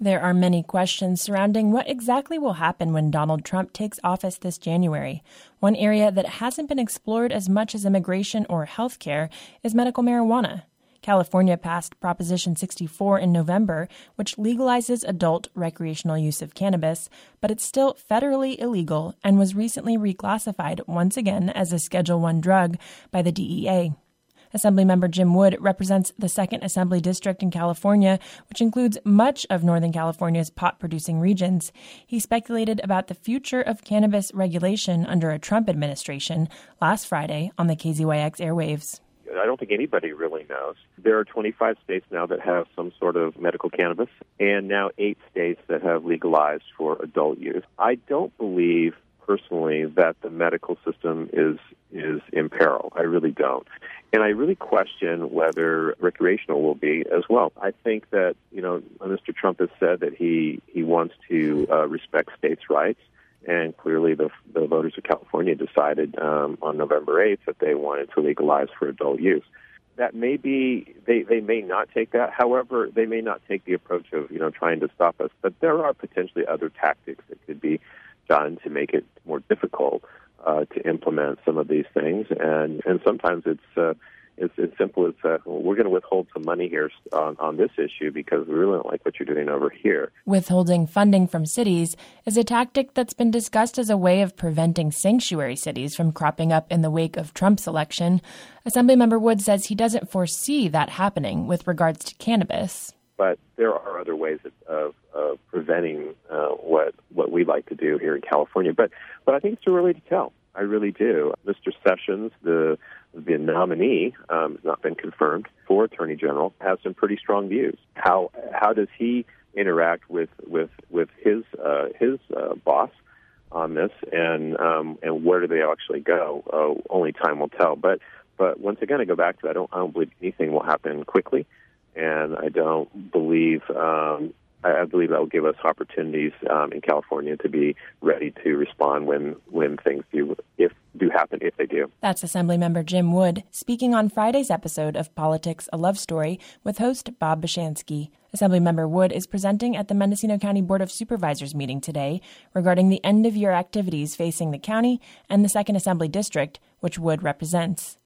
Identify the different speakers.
Speaker 1: There are many questions surrounding what exactly will happen when Donald Trump takes office this January. One area that hasn't been explored as much as immigration or health care is medical marijuana. California passed Proposition 64 in November, which legalizes adult recreational use of cannabis, but it's still federally illegal and was recently reclassified once again as a Schedule I drug by the DEA. Assemblymember Jim Wood represents the 2nd Assembly District in California, which includes much of Northern California's pot-producing regions. He speculated about the future of cannabis regulation under a Trump administration last Friday on the KZYX airwaves.
Speaker 2: I don't think anybody really knows. There are 25 states now that have some sort of medical cannabis, and now 8 states that have legalized for adult use. I don't believe personally that the medical system is in peril. I really don't. And I really question whether recreational will be as well. I think that, Mr. Trump has said that he wants to respect states' rights, and clearly the voters of California decided on November 8th that they wanted to legalize for adult use. That may be, they may not take that. However, they may not take the approach of, trying to stop us. But there are potentially other tactics that could be done to make it more difficult to implement some of these things, and sometimes it's as simple as we're going to withhold some money here on this issue because we really don't like what you're doing over here.
Speaker 1: Withholding funding from cities is a tactic that's been discussed as a way of preventing sanctuary cities from cropping up in the wake of Trump's election. Assemblymember Wood says he doesn't foresee that happening with regards to cannabis.
Speaker 2: But there are other ways of preventing what we like to do here in California. But I think it's too early to tell. I really do. Mr. Sessions, the nominee, has not been confirmed for Attorney General, has some pretty strong views. How does he interact with his boss on this, and where do they actually go? Only time will tell. But once again, I go back to I don't believe anything will happen quickly. And I don't believe, I believe that will give us opportunities in California to be ready to respond when things do happen, if they do.
Speaker 1: That's Assemblymember Jim Wood speaking on Friday's episode of Politics, A Love Story with host Bob Bashansky. Assemblymember Wood is presenting at the Mendocino County Board of Supervisors meeting today regarding the end-of-year activities facing the county and the 2nd Assembly District, which Wood represents.